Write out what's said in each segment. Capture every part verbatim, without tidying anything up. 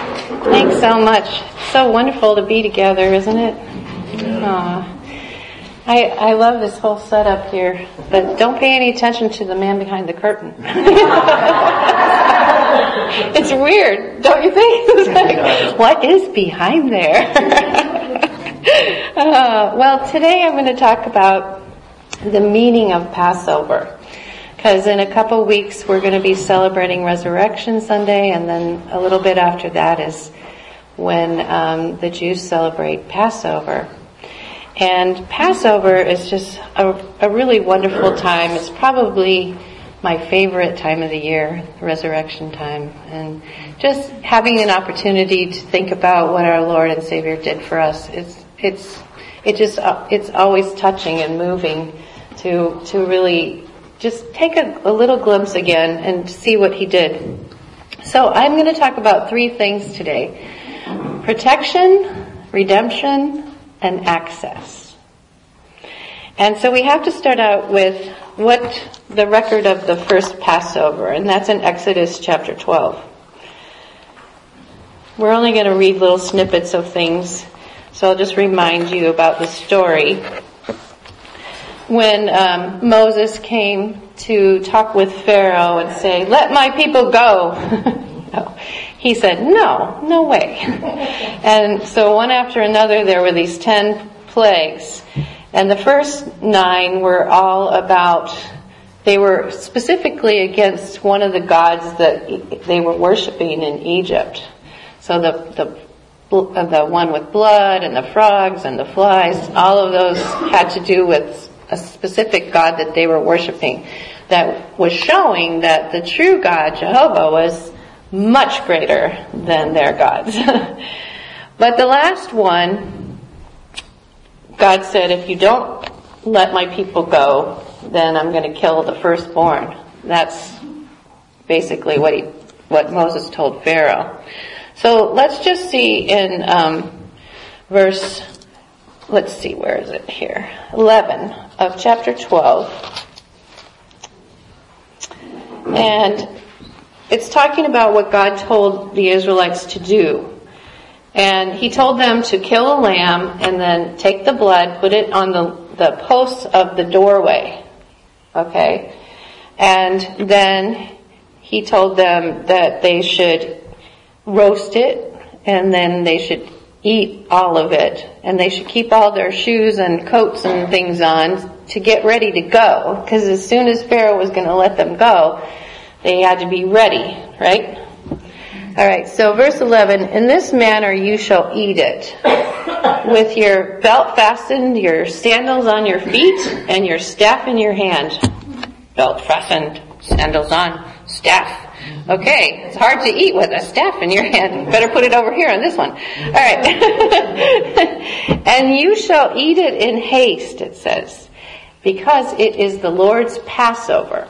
Thanks so much. So wonderful to be together, isn't it? Aww. I I love this whole setup here, but don't pay any attention to the man behind the curtain. It's weird, don't you think? It's like, what is behind there? uh, well, today I'm going to talk about the meaning of Passover. Because in a couple weeks we're going to be celebrating Resurrection Sunday, and then a little bit after that is when um, the Jews celebrate Passover. And Passover is just a, a really wonderful time. It's probably my favorite time of the year, Resurrection time. And just having an opportunity to think about what our Lord and Savior did for us, it's it's it just uh, it's always touching and moving to to really just take a, a little glimpse again and see what He did. So I'm going to talk about three things today: protection, redemption, and access. And so we have to start out with what the record of the first Passover, and that's in Exodus chapter twelve. We're only going to read little snippets of things, so I'll just remind you about the story. When um, Moses came to talk with Pharaoh and say, "Let my people go," no. He said, no, no way. And so one after another there were these ten plagues. And the first nine were all about, they were specifically against one of the gods that they were worshiping in Egypt. So the the the one with blood and the frogs and the flies, all of those had to do with a specific god that they were worshiping, that was showing that the true God, Jehovah, was much greater than their gods. But the last one, God said, if you don't let my people go, then I'm going to kill the firstborn. That's basically what he, what Moses told Pharaoh. So let's just see in um, verse, let's see, where is it here? eleven of chapter twelve. And it's talking about what God told the Israelites to do. And He told them to kill a lamb and then take the blood, put it on the, the posts of the doorway. Okay? And then He told them that they should roast it, and then they should eat all of it. And they should keep all their shoes and coats and things on to get ready to go. Because as soon as Pharaoh was going to let them go, they had to be ready, right? All right, so verse eleven, in this manner you shall eat it, with your belt fastened, your sandals on your feet, and your staff in your hand. Belt fastened, sandals on, staff. Okay, it's hard to eat with a staff in your hand. Better put it over here on this one. All right. And you shall eat it in haste, it says, because it is the Lord's Passover.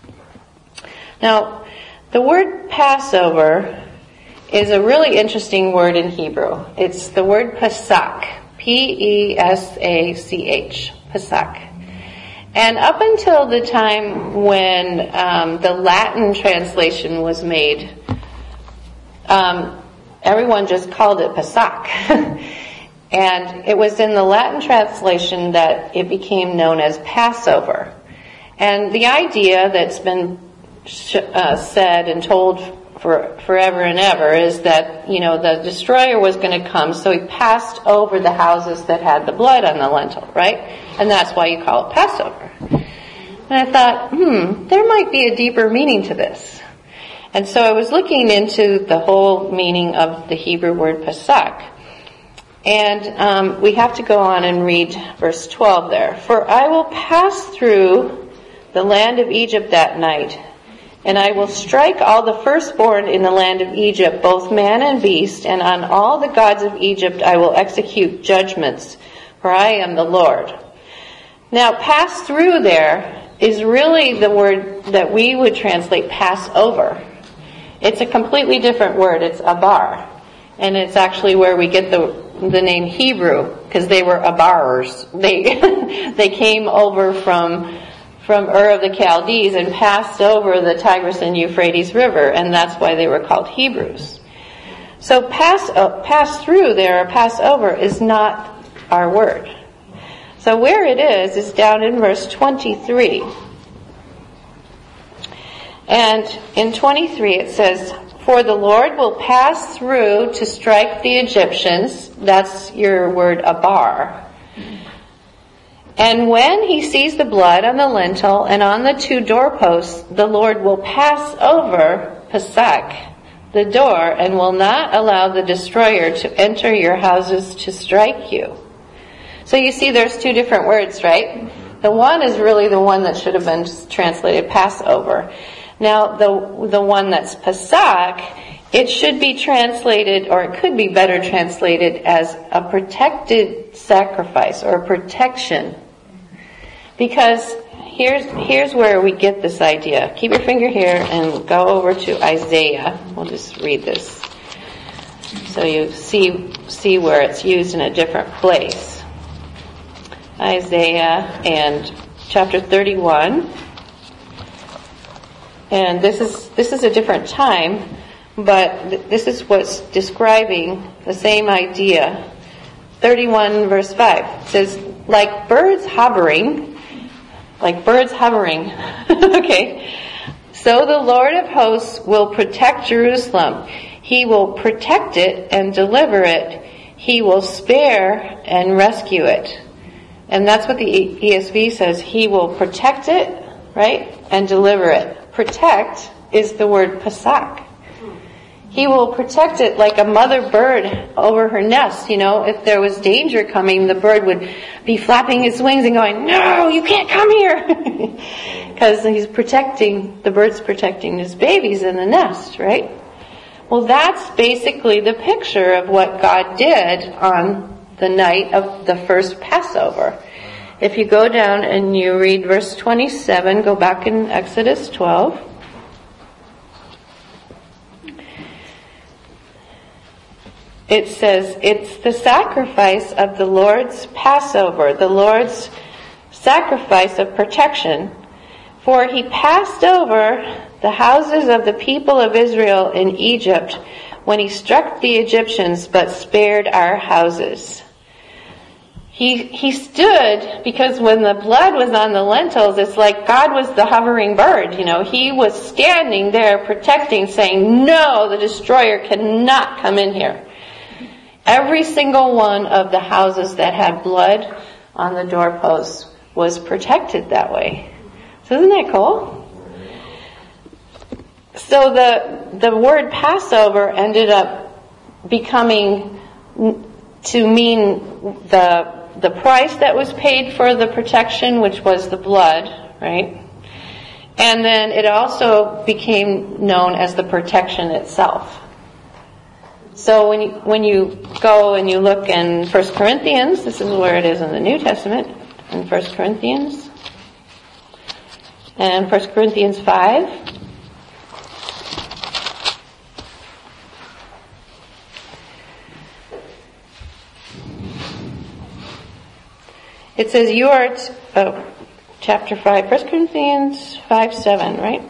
Now, the word Passover is a really interesting word in Hebrew. It's the word Pesach, P E S A C H, Pesach. And up until the time when um, the Latin translation was made, um, everyone just called it Pesach. And it was in the Latin translation that it became known as Passover. And the idea that's been Uh, said and told for forever and ever is that, you know, the destroyer was going to come, so he passed over the houses that had the blood on the lintel, right? And that's why you call it Passover. And I thought, hmm, there might be a deeper meaning to this. And so I was looking into the whole meaning of the Hebrew word Pesach. And um, we have to go on and read verse twelve there. For I will pass through the land of Egypt that night, and I will strike all the firstborn in the land of Egypt, both man and beast, and on all the gods of Egypt I will execute judgments, for I am the Lord. Now, pass through there is really the word that we would translate pass over. It's a completely different word. It's abar. And it's actually where we get the the name Hebrew, because they were abarers. They they came over from from Ur of the Chaldees and passed over the Tigris and Euphrates River, and that's why they were called Hebrews. So pass, uh, pass through there, or pass over, is not our word. So where it is, is down in verse twenty-three. And in twenty-three it says, "For the Lord will pass through to strike the Egyptians." That's your word abar. "And when he sees the blood on the lintel and on the two doorposts, the Lord will pass over," Pasak, "the door, and will not allow the destroyer to enter your houses to strike you." So you see there's two different words, right? The one is really the one that should have been translated Passover. Now the the one that's Pasak, it should be translated, or it could be better translated as a protected sacrifice or protection. Because here's here's where we get this idea. Keep your finger here and go over to Isaiah. We'll just read this so you see see where it's used in a different place. Isaiah and chapter thirty-one. And this is this is a different time, but th- this is what's describing the same idea. thirty-one verse five says, "Like birds hovering," like birds hovering, okay, "so the Lord of hosts will protect Jerusalem. He will protect it and deliver it. He will spare and rescue it." And that's what the E S V says. He will protect it, right, and deliver it. Protect is the word pasak. He will protect it like a mother bird over her nest. You know, if there was danger coming, the bird would be flapping its wings and going, "No, you can't come here." Because he's protecting, the bird's protecting his babies in the nest, right? Well, that's basically the picture of what God did on the night of the first Passover. If you go down and you read verse twenty-seven, go back in Exodus twelve. It says, "It's the sacrifice of the Lord's Passover, the Lord's sacrifice of protection. For he passed over the houses of the people of Israel in Egypt when he struck the Egyptians, but spared our houses." He he stood, because when the blood was on the lintels, it's like God was the hovering bird. You know, he was standing there protecting, saying, "No, the destroyer cannot come in here." Every single one of the houses that had blood on the doorposts was protected that way. So isn't that cool? So the the word Passover ended up becoming to mean the the price that was paid for the protection, which was the blood, right? And then it also became known as the protection itself. So when you, when you go and you look in First Corinthians, this is where it is in the New Testament, in First Corinthians, and First Corinthians five. It says, "You are," t- oh, chapter five, First Corinthians five, seven, right?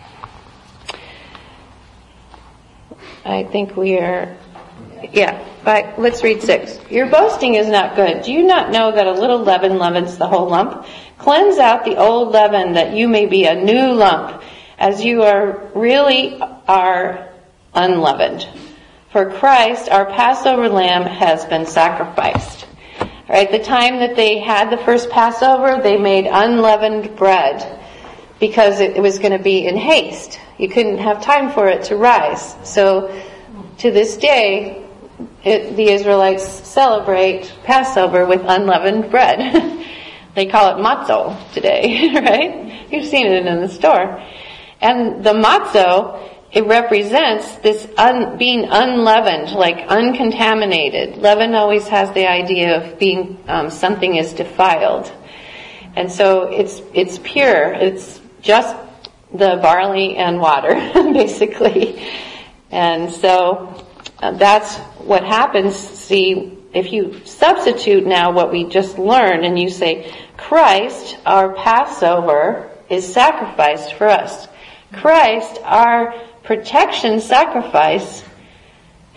I think we are, yeah, but let's read six. "Your boasting is not good. Do you not know that a little leaven leavens the whole lump? Cleanse out the old leaven, that you may be a new lump, as you are really are unleavened. For Christ, our Passover lamb, has been sacrificed." All right, the time that they had the first Passover, they made unleavened bread because it, it was going to be in haste. You couldn't have time for it to rise. So to this day, it, the Israelites celebrate Passover with unleavened bread. They call it matzo today, right? You've seen it in the store. And the matzo, it represents this un, being unleavened, like uncontaminated. Leaven always has the idea of being um, something is defiled, and so it's it's pure. It's just the barley and water, basically. And so uh, that's what happens. See, if you substitute now what we just learned, and you say, "Christ, our Passover, is sacrificed for us. Christ, our protection sacrifice,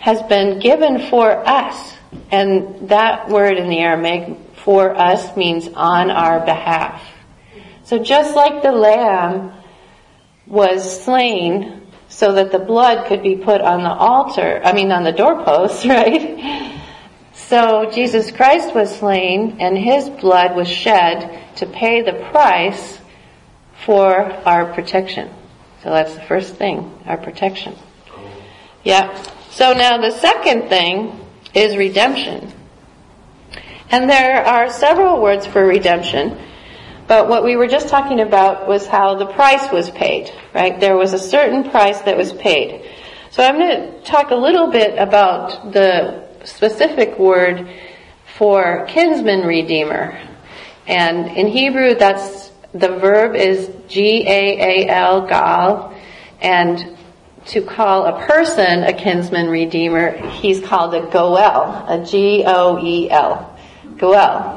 has been given for us. And that word in the Aramaic, for us, means on our behalf. So just like the lamb was slain so that the blood could be put on the altar, I mean on the doorpost, right? So Jesus Christ was slain and his blood was shed to pay the price for our protection. So that's the first thing, our protection. Yeah. So now the second thing is redemption. And there are several words for redemption, but what we were just talking about was how the price was paid, right? There was a certain price that was paid. So I'm going to talk a little bit about the specific word for kinsman redeemer. And in Hebrew, that's, the verb is G A A L, gal, and to call a person a kinsman redeemer, he's called a goel, a G O E L, goel.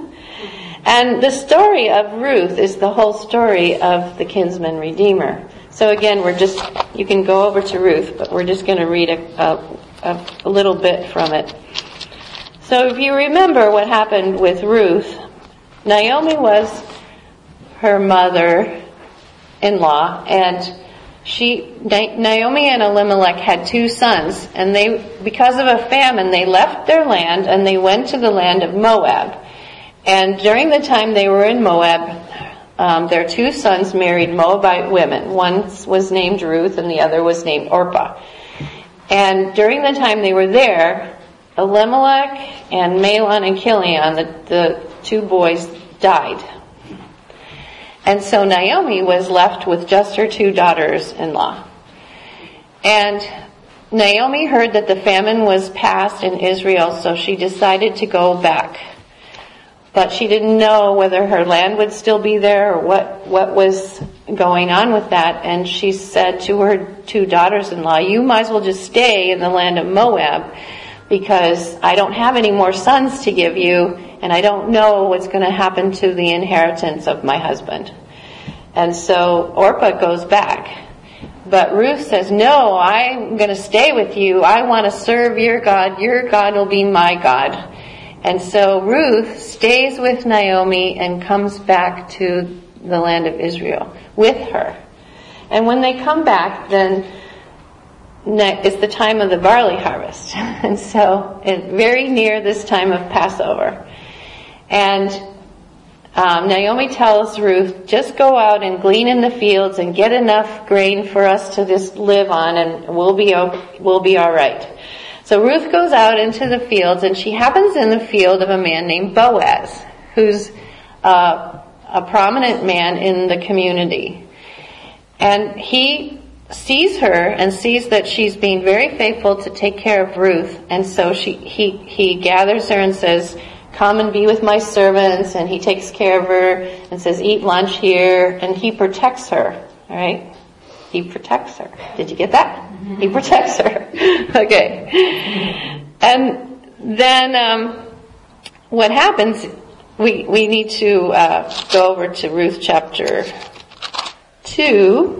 And the story of Ruth is the whole story of the kinsman redeemer. So again, we're just, you can go over to Ruth, but we're just going to read a, a, a little bit from it. So if you remember what happened with Ruth, Naomi was her mother-in-law, and she, Naomi and Elimelech had two sons, and they, because of a famine, they left their land and they went to the land of Moab. And during the time they were in Moab, um, their two sons married Moabite women. One was named Ruth and the other was named Orpah. And during the time they were there, Elimelech and Mahlon and Chilion, the, the two boys, died. And so Naomi was left with just her two daughters-in-law. And Naomi heard that the famine was past in Israel, so she decided to go back. But she didn't know whether her land would still be there or what, what was going on with that. And she said to her two daughters-in-law, you might as well just stay in the land of Moab, because I don't have any more sons to give you, and I don't know what's going to happen to the inheritance of my husband. And so Orpah goes back. But Ruth says, no, I'm going to stay with you. I want to serve your God. Your God will be my God. And so Ruth stays with Naomi and comes back to the land of Israel with her. And when they come back, then it's the time of the barley harvest. And so it's very near this time of Passover. And um, Naomi tells Ruth, just go out and glean in the fields and get enough grain for us to just live on, and we'll be we'll be all right. So Ruth goes out into the fields, and she happens in the field of a man named Boaz, who's uh, a prominent man in the community. And he sees her and sees that she's being very faithful to take care of Ruth, and so she he he gathers her and says, come and be with my servants, and he takes care of her and says, eat lunch here, and he protects her, all right? He protects her. Did you get that? Mm-hmm. He protects her. Okay. And then um, what happens, we, we need to uh, go over to Ruth chapter two.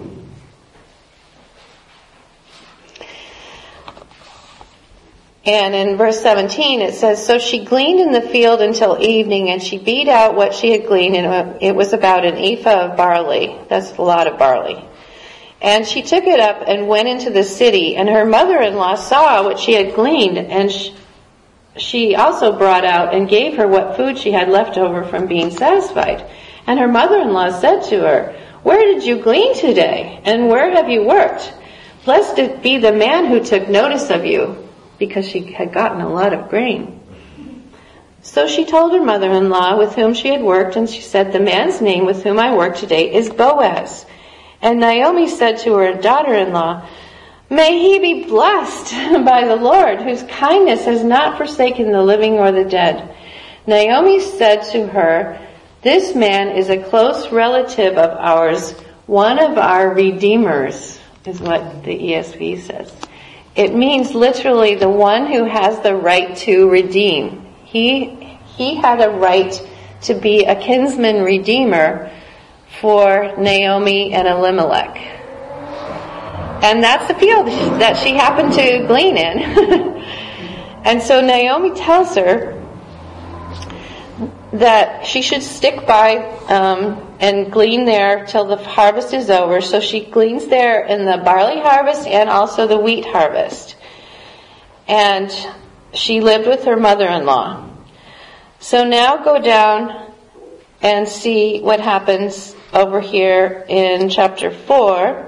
And in verse seventeen it says, so she gleaned in the field until evening, and she beat out what she had gleaned, and it was about an ephah of barley. That's a lot of barley. And she took it up and went into the city, and her mother-in-law saw what she had gleaned, and she also brought out and gave her what food she had left over from being satisfied. And her mother-in-law said to her, where did you glean today? And where have you worked? Blessed be the man who took notice of you, because she had gotten a lot of grain. So she told her mother-in-law with whom she had worked, and she said, the man's name with whom I work today is Boaz. And Naomi said to her daughter-in-law, may he be blessed by the Lord, whose kindness has not forsaken the living or the dead. Naomi said to her, this man is a close relative of ours, one of our redeemers, is what the E S V says. It means literally the one who has the right to redeem. He, he had a right to be a kinsman redeemer for Naomi and Elimelech. And that's the field that she happened to glean in. And so Naomi tells her that she should stick by um, and glean there till the harvest is over. So she gleans there in the barley harvest and also the wheat harvest. And she lived with her mother-in-law. So now go down and see what happens over here in chapter four.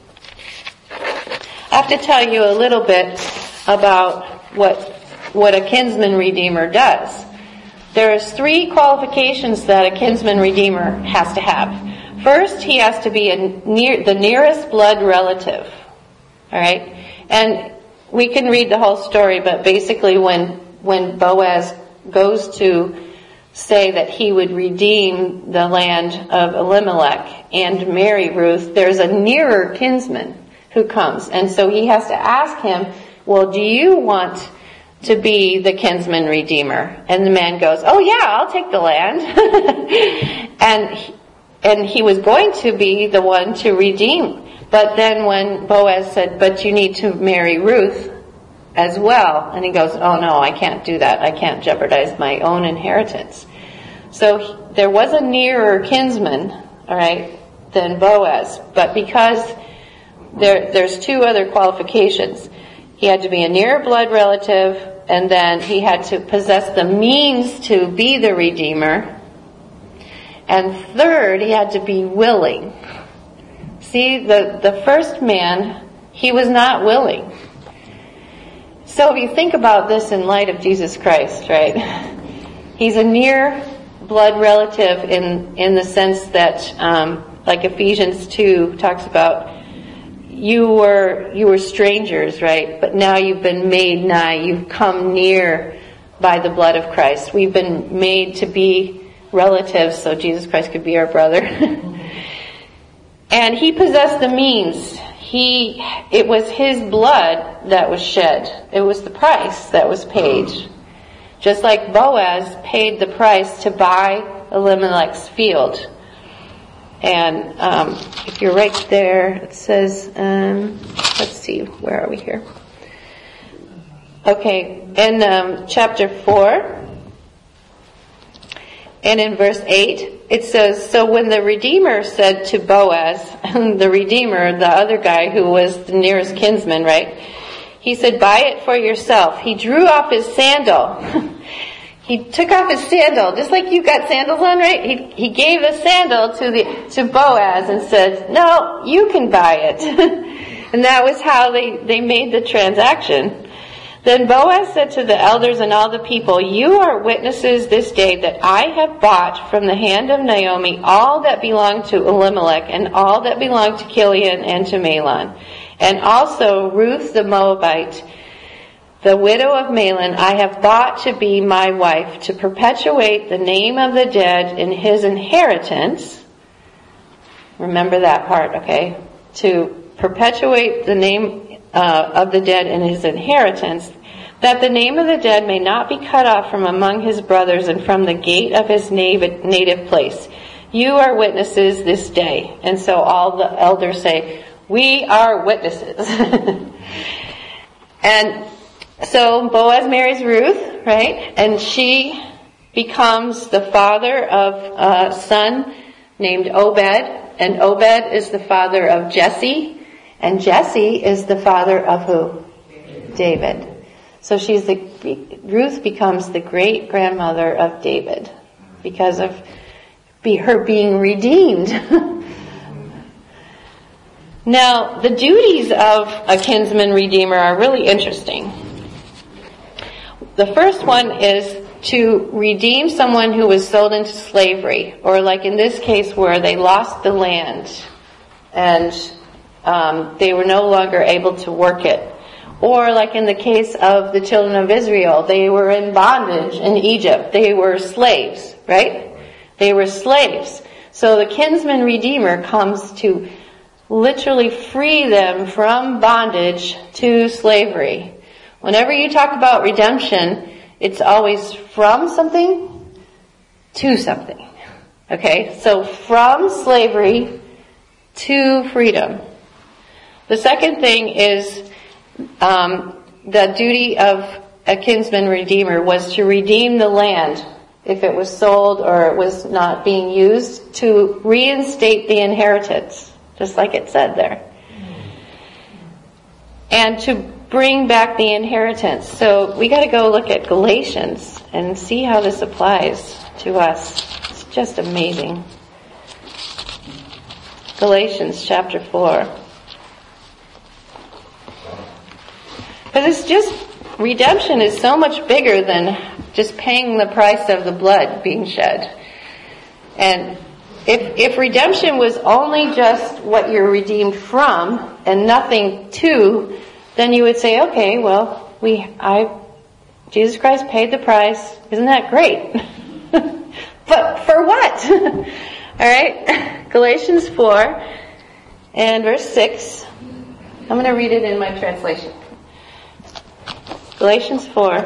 I have to tell you a little bit about what what a kinsman redeemer does. There's three qualifications that a kinsman redeemer has to have. First, he has to be a near, the nearest blood relative. All right? And we can read the whole story, but basically when when Boaz goes to say that he would redeem the land of Elimelech and marry Ruth, there's a nearer kinsman who comes. And so he has to ask him, well, do you want to be the kinsman redeemer? And the man goes, oh yeah, I'll take the land. and, he, and he was going to be the one to redeem. But then when Boaz said, but you need to marry Ruth as well. And he goes, oh no, I can't do that. I can't jeopardize my own inheritance. So he, there was a nearer kinsman, all right, than Boaz. But because there, there's two other qualifications. He had to be a near blood relative, and then he had to possess the means to be the redeemer. And third, he had to be willing. See, the, the first man, he was not willing. So if you think about this in light of Jesus Christ, right? He's a near blood relative in, in the sense that, um, like Ephesians two talks about, you were, you were strangers, right? But now you've been made nigh. You've come near by the blood of Christ. We've been made to be relatives so Jesus Christ could be our brother. And he possessed the means. He, it was his blood that was shed. It was the price that was paid. Just like Boaz paid the price to buy Elimelech's field. And um, if you're right there, it says, um, let's see, where are we here? Okay, in um, chapter four, and in verse eight, it says, so when the Redeemer said to Boaz, the Redeemer, the other guy who was the nearest kinsman, right? He said, buy it for yourself. He drew off his sandal. He took off his sandal, just like you got sandals on, right? He he gave the sandal to the to Boaz and said, no, you can buy it. And that was how they, they made the transaction. Then Boaz said to the elders and all the people, you are witnesses this day that I have bought from the hand of Naomi all that belonged to Elimelech and all that belonged to Chilion and to Mahlon. And also Ruth the Moabite, the widow of Mahlon, I have bought to be my wife, to perpetuate the name of the dead in his inheritance. Remember that part, okay? To perpetuate the name uh, of the dead in his inheritance, that the name of the dead may not be cut off from among his brothers and from the gate of his native place. You are witnesses this day. And so all the elders say, we are witnesses. And so Boaz marries Ruth, right? And she becomes the father of a son named Obed. And Obed is the father of Jesse. And Jesse is the father of who? David. So she's the, Ruth becomes the great grandmother of David because of be, her being redeemed. Now, the duties of a kinsman redeemer are really interesting. The first one is to redeem someone who was sold into slavery, or like in this case where they lost the land and um, they were no longer able to work it. Or like in the case of the children of Israel, they were in bondage in Egypt. They were slaves, right? They were slaves. So the kinsman redeemer comes to literally free them from bondage to slavery. Whenever you talk about redemption, it's always from something to something. Okay? So from slavery to freedom. The second thing is um, the duty of a kinsman redeemer was to redeem the land if it was sold or it was not being used, to reinstate the inheritance, just like it said there. And to bring back the inheritance. So we got to go look at Galatians and see how this applies to us. It's just amazing. Galatians chapter four. Because it's just, redemption is so much bigger than just paying the price of the blood being shed. And if if redemption was only just what you're redeemed from and nothing to, then you would say, okay, well, we I Jesus Christ paid the price. Isn't that great? But for what? All right, Galatians four and verse six. I'm going to read it in my translation. Galatians four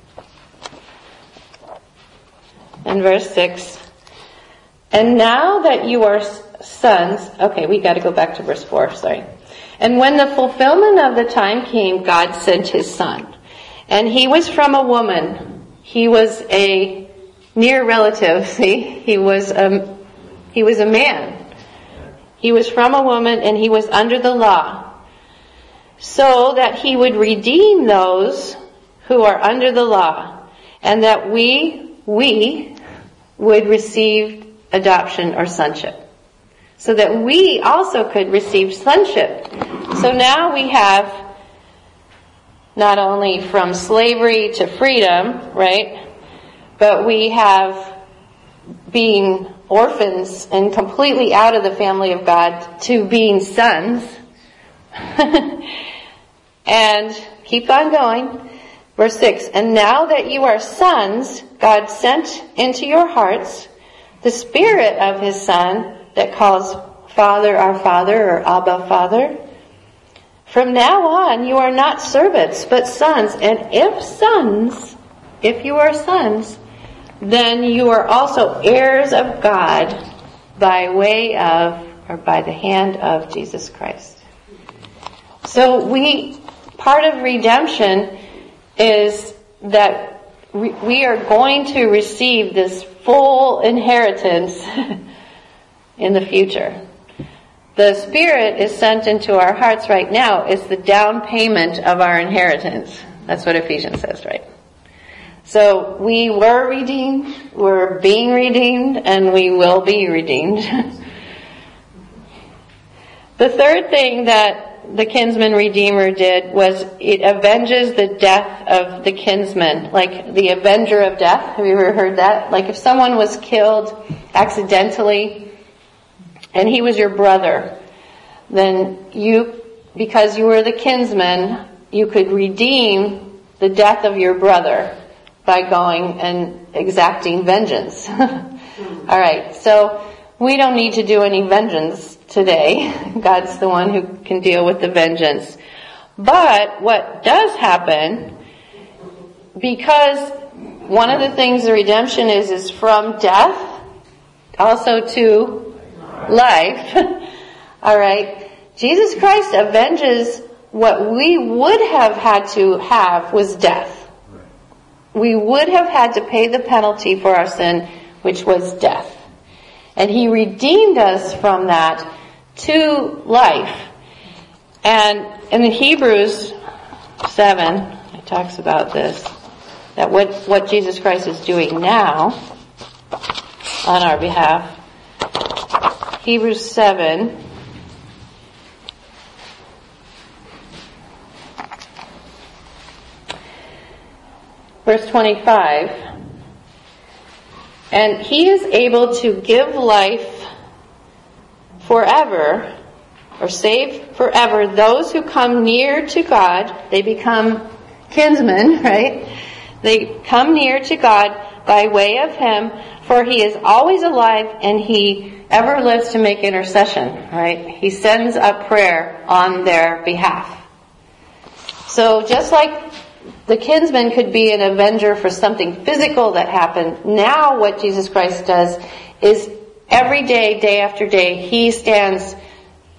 and verse six. And now that you are sons, okay, we got to go back to verse four, sorry. And when the fulfillment of the time came, God sent his son. And he was from a woman. He was a near relative, see? He was a, he was a man. He was from a woman and he was under the law. So that he would redeem those who are under the law, and that we, we would receive adoption or sonship. So that we also could receive sonship. So now we have not only from slavery to freedom, right? But we have being orphans and completely out of the family of God to being sons. And keep on going. Verse six, and now that you are sons, God sent into your hearts the Spirit of his Son that calls Father, our Father, or Abba, Father. From now on, you are not servants, but sons. And if sons, if you are sons, then you are also heirs of God by way of, or by the hand of Jesus Christ. So we, part of redemption is that we are going to receive this full inheritance in the future. The Spirit is sent into our hearts right now. It's the down payment of our inheritance. That's what Ephesians says, right? So we were redeemed, we're being redeemed, and we will be redeemed. The third thing that the kinsman redeemer did was it avenges the death of the kinsman, like the avenger of death. Have you ever heard that? Like if someone was killed accidentally and he was your brother, then you, because you were the kinsman, you could redeem the death of your brother by going and exacting vengeance. All right, so we don't need to do any vengeance today. God's the one who can deal with the vengeance. But what does happen, because one of the things the redemption is, is from death also to life. All right. Jesus Christ avenges what we would have had to have was death. We would have had to pay the penalty for our sin, which was death. And he redeemed us from that to life. And in Hebrews seven, it talks about this, that what, what Jesus Christ is doing now on our behalf. Hebrews seven, verse twenty-five. And he is able to give life forever, or save forever, those who come near to God. They become kinsmen, right? They come near to God by way of him, for he is always alive and he ever lives to make intercession, right? He sends up prayer on their behalf. So just like the kinsman could be an avenger for something physical that happened, now what Jesus Christ does is every day, day after day, he stands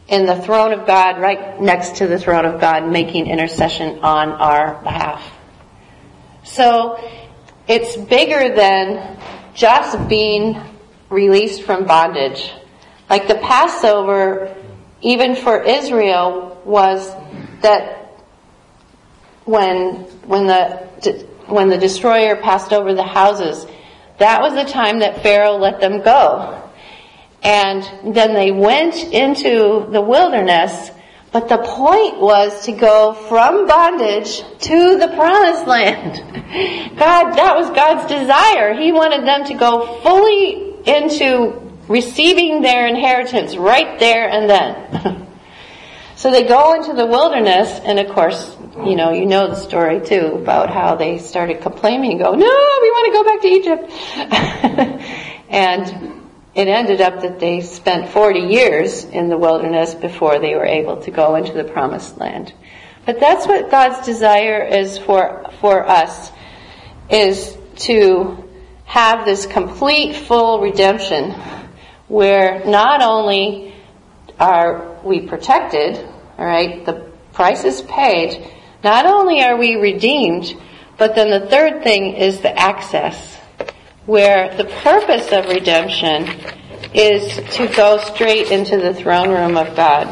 in the throne of God, right next to the throne of God, making intercession on our behalf. So it's bigger than just being released from bondage. Like the Passover, even for Israel, was that when when the when the destroyer passed over the houses, that was the time that Pharaoh let them go. And then they went into the wilderness, but the point was to go from bondage to the promised land. God, that was God's desire. He wanted them to go fully into receiving their inheritance right there and then. So they go into the wilderness, and of course, you know, you know the story too about how they started complaining and go, no, we want to go back to Egypt. And it ended up that they spent forty years in the wilderness before they were able to go into the promised land. But that's what God's desire is for, for us, is to have this complete, full redemption where not only are we protected, all right, the price is paid, not only are we redeemed, but then the third thing is the access, where the purpose of redemption is to go straight into the throne room of God.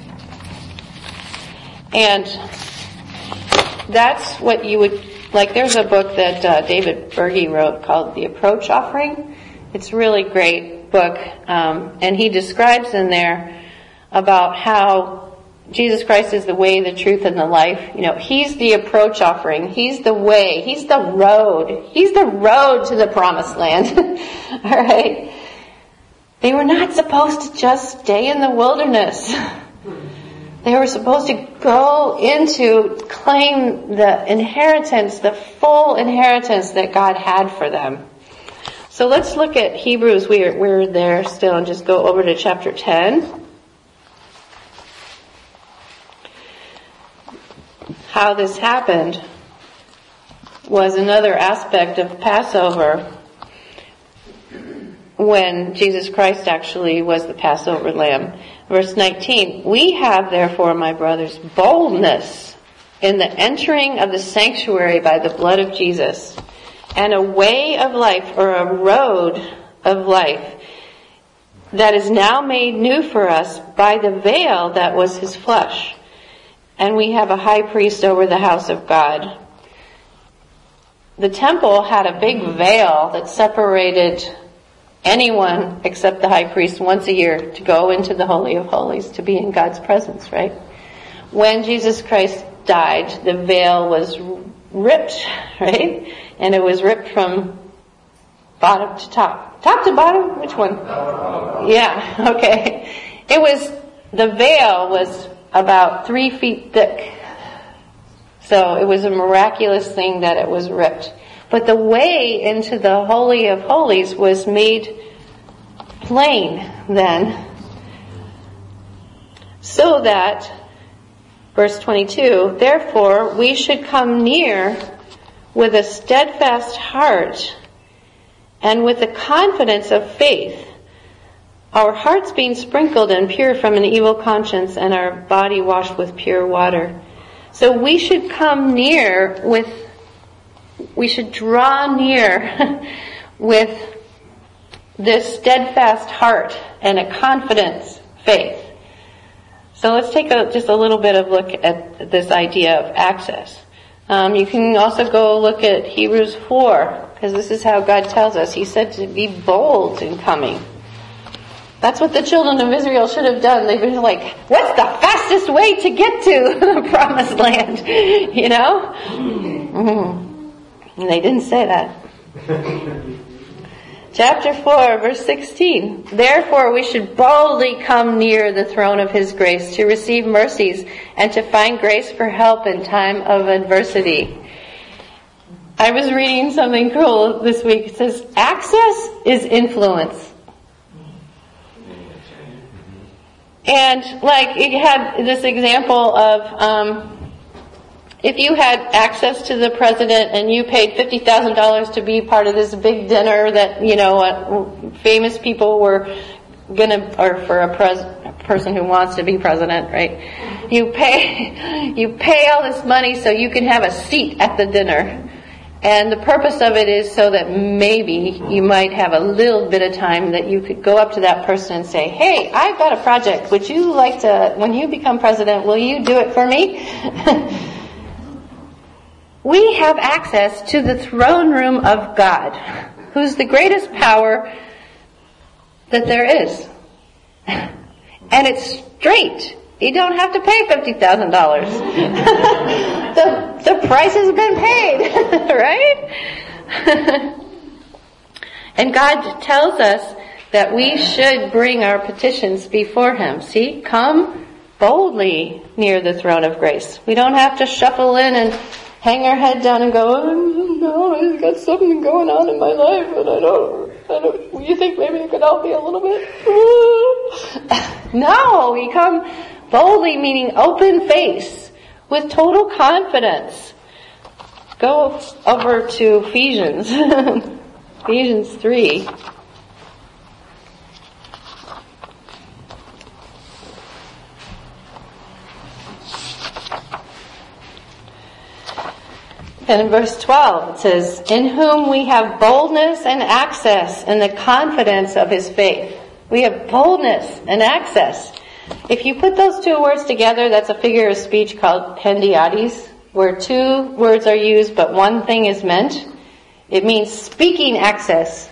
And that's what you would, like there's a book that uh, David Berge wrote called The Approach Offering. It's a really great book, um, and he describes in there about how Jesus Christ is the way, the truth, and the life. You know, He's the approach offering. He's the way. He's the road. He's the road to the promised land. All right? They were not supposed to just stay in the wilderness. They were supposed to go into, claim the inheritance, the full inheritance that God had for them. So let's look at Hebrews. We're, we're there still, and just go over to chapter ten. How this happened was another aspect of Passover, when Jesus Christ actually was the Passover lamb. Verse nineteen, we have therefore, my brothers, boldness in the entering of the sanctuary by the blood of Jesus, and a way of life, or a road of life, that is now made new for us by the veil that was His flesh. And we have a high priest over the house of God. The temple had a big veil that separated anyone except the high priest once a year to go into the Holy of Holies, to be in God's presence, right? When Jesus Christ died, the veil was ripped, right? And it was ripped from bottom to top. Top to bottom? Which one? Yeah, okay. It was, the veil was about three feet thick. So it was a miraculous thing that it was ripped. But the way into the Holy of Holies was made plain then, so that, verse twenty-two, therefore we should come near with a steadfast heart and with the confidence of faith, our hearts being sprinkled and pure from an evil conscience, and our body washed with pure water. So we should come near with, we should draw near with this steadfast heart and a confident faith. So let's take a, just a little bit of look at this idea of access. Um, you can also go look at Hebrews four, because this is how God tells us. He said to be bold in coming. That's what the children of Israel should have done. They've been like, what's the fastest way to get to the promised land? You know? Mm-hmm. And they didn't say that. Chapter four, verse sixteen. Therefore we should boldly come near the throne of His grace to receive mercies and to find grace for help in time of adversity. I was reading something cool this week. It says, access is influence. And like it had this example of um, if you had access to the president and you paid fifty thousand dollars to be part of this big dinner that, you know, uh, famous people were gonna, or for a pres- person who wants to be president, right? You pay, you pay all this money so you can have a seat at the dinner. And the purpose of it is so that maybe you might have a little bit of time that you could go up to that person and say, hey, I've got a project. Would you like to, when you become president, will you do it for me? We have access to the throne room of God, who's the greatest power that there is. And it's straight. You don't have to pay fifty thousand dollars. the, the price has been paid, right? And God tells us that we should bring our petitions before Him. See, come boldly near the throne of grace. We don't have to shuffle in and hang our head down and go, oh, no, I've got something going on in my life and I don't, I don't, you think maybe you could help me a little bit? No, we come boldly, meaning open face, with total confidence. Go over to Ephesians, Ephesians three. And in verse twelve it says, in whom we have boldness and access in the confidence of His faith. We have boldness and access. If you put those two words together, that's a figure of speech called hendiadys, where two words are used but one thing is meant. It means speaking access.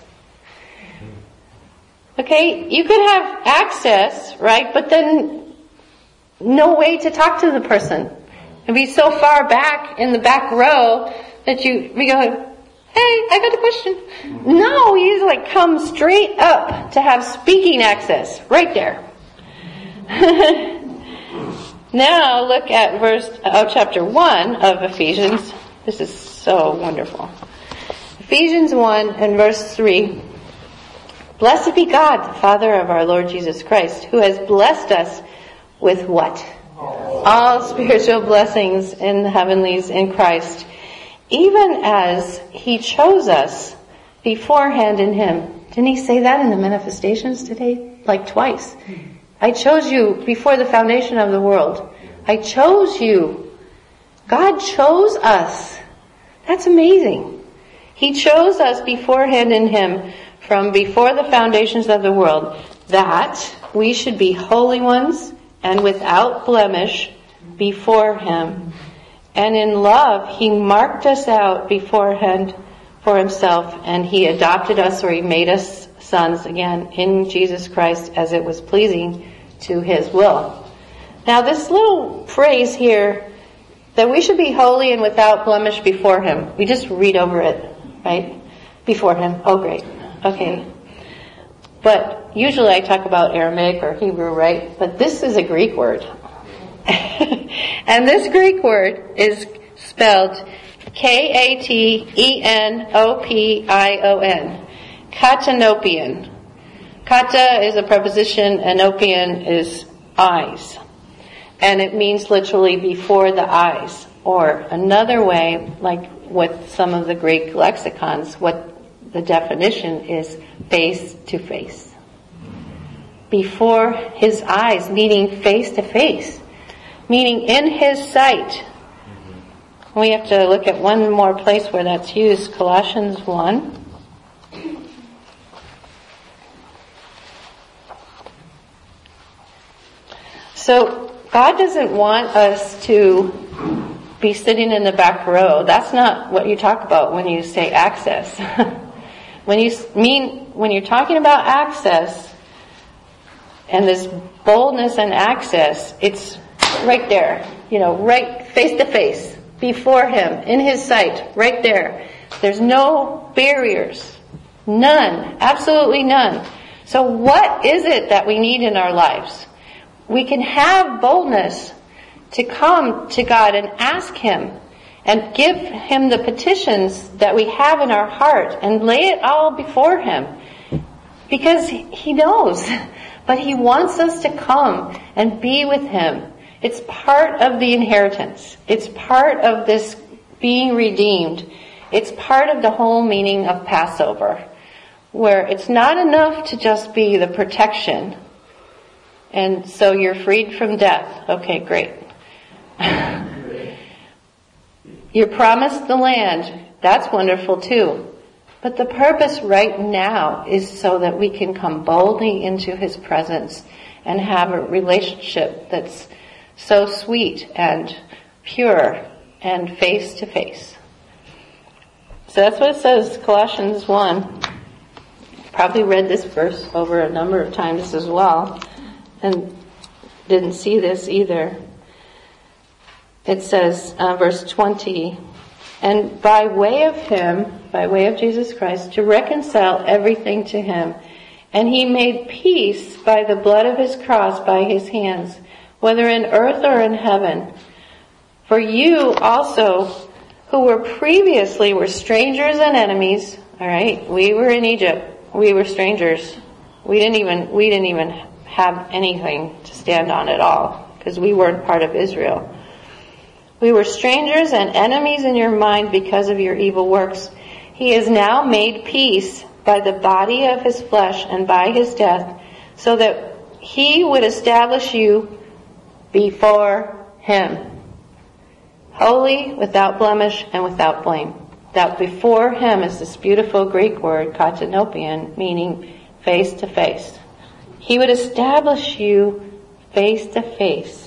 Okay, you could have access, right, but then no way to talk to the person. And be so far back in the back row that you we go, hey, I got a question. No, you like come straight up to have speaking access right there. Now look at verse uh, chapter one of Ephesians. This is so wonderful. Ephesians one and verse three. Blessed be God, the Father of our Lord Jesus Christ, who has blessed us with what? All spiritual blessings in the heavenlies in Christ, even as He chose us beforehand in Him. Didn't He say that in the manifestations today? Like twice. I chose you before the foundation of the world. I chose you. God chose us. That's amazing. He chose us beforehand in Him from before the foundations of the world, that we should be holy ones and without blemish before Him. And in love, He marked us out beforehand for Himself, and He adopted us, or He made us sons again in Jesus Christ, as it was pleasing to His will. Now this little phrase here, that we should be holy and without blemish before Him. We just read over it, right? Before Him. Oh great. Okay. But usually I talk about Aramaic or Hebrew, right? But this is a Greek word. And this Greek word is spelled K A T E N O P I O N. Katanopian. Kata is a preposition, anopian is eyes. And it means literally before the eyes. Or another way, like with some of the Greek lexicons, what the definition is face to face. Before His eyes, meaning face to face. Meaning in His sight. We have to look at one more place where that's used, Colossians one. So God doesn't want us to be sitting in the back row. That's not what you talk about when you say access. When you mean, when you're talking about access and this boldness and access, it's right there, you know, right face to face, before Him, in His sight, right there. There's no barriers. None. Absolutely none. So what is it that we need in our lives? We can have boldness to come to God and ask Him and give Him the petitions that we have in our heart and lay it all before Him. Because He knows. But He wants us to come and be with Him. It's part of the inheritance. It's part of this being redeemed. It's part of the whole meaning of Passover. Where it's not enough to just be the protection And so you're freed from death. Okay, great. You're promised the land. That's wonderful too. But the purpose right now is so that we can come boldly into His presence and have a relationship that's so sweet and pure and face to face. So that's what it says, Colossians one. Probably read this verse over a number of times as well and didn't see this either. It says, uh, verse twenty, and by way of Him, by way of Jesus Christ, to reconcile everything to Him. And He made peace by the blood of His cross by His hands, whether in earth or in heaven. For you also, who were previously were strangers and enemies, all right, we were in Egypt, we were strangers. We didn't even, we didn't even have anything to stand on at all, because we weren't part of Israel. We were strangers and enemies in your mind because of your evil works. He has now made peace by the body of His flesh and by His death, so that He would establish you before Him, holy, without blemish, and without blame. That before Him is this beautiful Greek word, katanopian, meaning face to face. He would establish you face to face,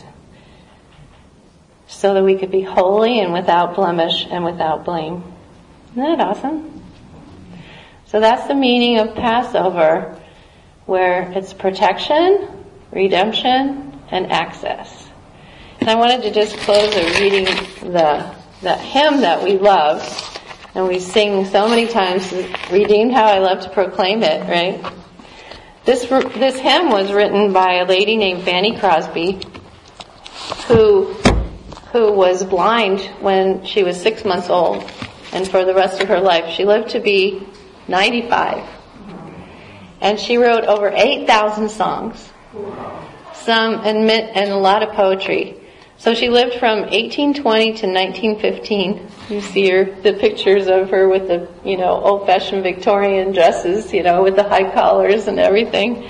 so that we could be holy and without blemish and without blame. Isn't that awesome? So that's the meaning of Passover, where it's protection, redemption, and access. And I wanted to just close by reading the, the hymn that we love, and we sing so many times, Redeemed, How I Love to Proclaim It, right? This, this hymn was written by a lady named Fanny Crosby, who who was blind when she was six months old, and for the rest of her life. She lived to be ninety-five. And she wrote over eight thousand songs, some and, and a lot of poetry. So she lived from eighteen twenty to nineteen fifteen. You see her, the pictures of her with the, you know, old-fashioned Victorian dresses, you know, with the high collars and everything.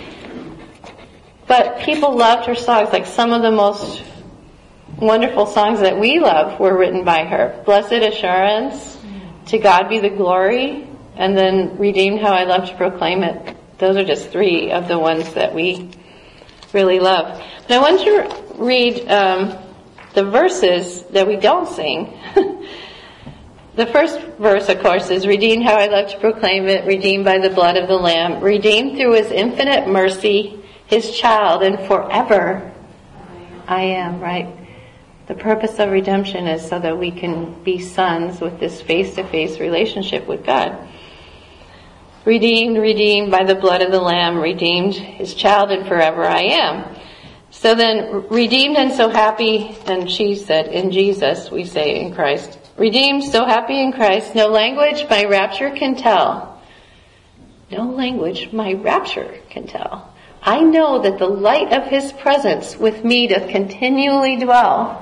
But people loved her songs. Like some of the most wonderful songs that we love were written by her. Blessed Assurance, To God Be the Glory, and then Redeemed, How I Love to Proclaim It. Those are just three of the ones that we really love. But I want to read um, the verses that we don't sing. The first verse, of course, is Redeemed, How I Love to Proclaim It, redeemed by the blood of the Lamb, redeemed through His infinite mercy, His child, and forever I am, right? The purpose of redemption is so that we can be sons with this face-to-face relationship with God. Redeemed, redeemed by the blood of the Lamb, redeemed, His child, and forever I am. So then, redeemed and so happy, and she said, in Jesus, we say in Christ. Redeemed, so happy in Christ, no language my rapture can tell. No language my rapture can tell. I know that the light of His presence with me doth continually dwell.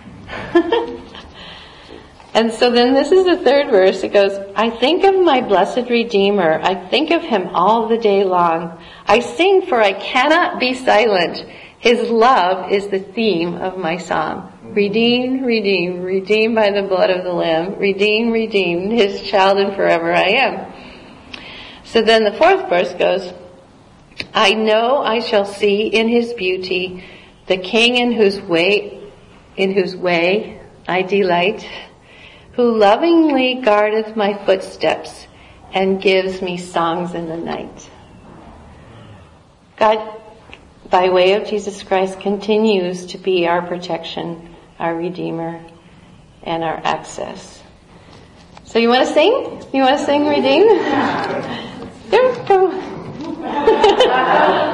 And so then this is the third verse. It goes, I think of my blessed Redeemer. I think of Him all the day long. I sing, for I cannot be silent. His love is the theme of my song. Redeemed, redeemed, redeemed by the blood of the Lamb. Redeemed, redeemed, His child, and forever I am. So then the fourth verse goes, I know I shall see in His beauty the King in whose way in whose way I delight, who lovingly guardeth my footsteps and gives me songs in the night. God, by way of Jesus Christ, continues to be our protection, our Redeemer, and our access. So you want to sing? You want to sing Redeemed? There, go.